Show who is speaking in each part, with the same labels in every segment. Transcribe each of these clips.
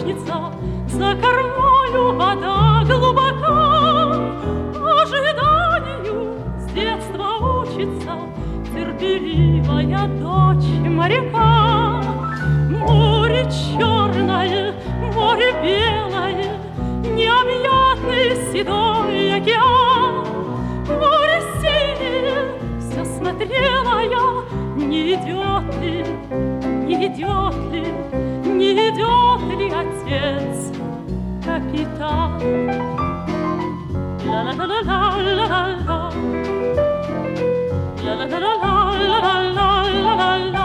Speaker 1: ключница, за кормою вода глубока. Ожиданию с детства учится терпеливая дочь моряка. Море черное, море белое, необъятный седой океан. Море синее, все смотрела я, не идет ли, не идет ли, не идет ли отец капитан? Ла-ла-ла-ла-ла-ла-ла, ла-ла-ла-ла-ла-ла-ла-ла-ла-ла.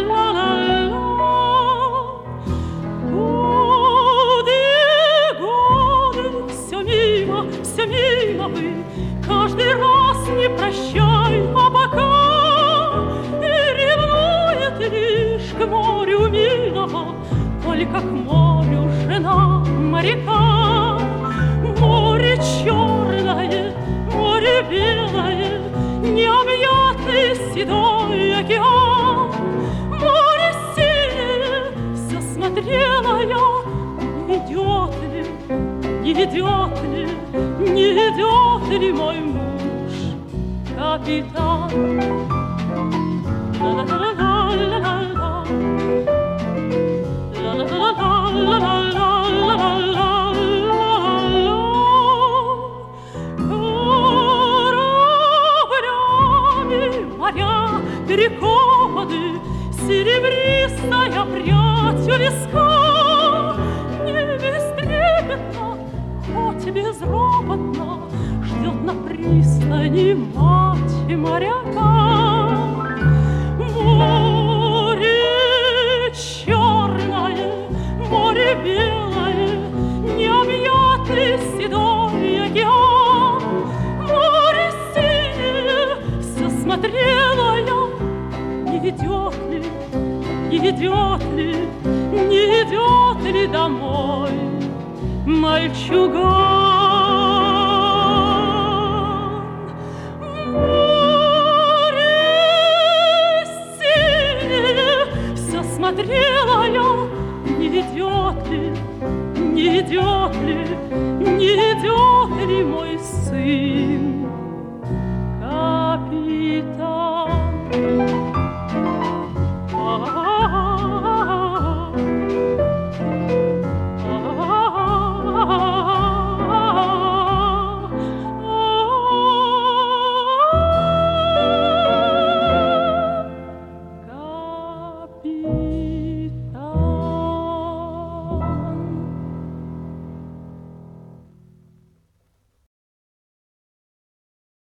Speaker 1: Годы, все мимо вы, каждый раз не прощай, а пока и ревнует лишь к морю милого, только к морю жена моряка. Море черное, море белое, необъятный седой океан. Море синее, все смотрела я, не идет ли, не идет ли, не идет ли мой муж капитан? Ла-ла-ла-ла-ла-ла-ла, ла-ла-ла-ла-ла-ла-ла-ла-ла. Моря, переходы, серебристая прядь у виска. Не бестрепетно, хоть безропотно, ждет на пристани мать моряка. Море черное, море белое, необъятный седой океан. Море синее, все смотрела я, не идет ли, не идет ли, не идет ли домой мальчуган? Море синее, все смотрела я, не идет ли, не идет ли, не идет ли мой сын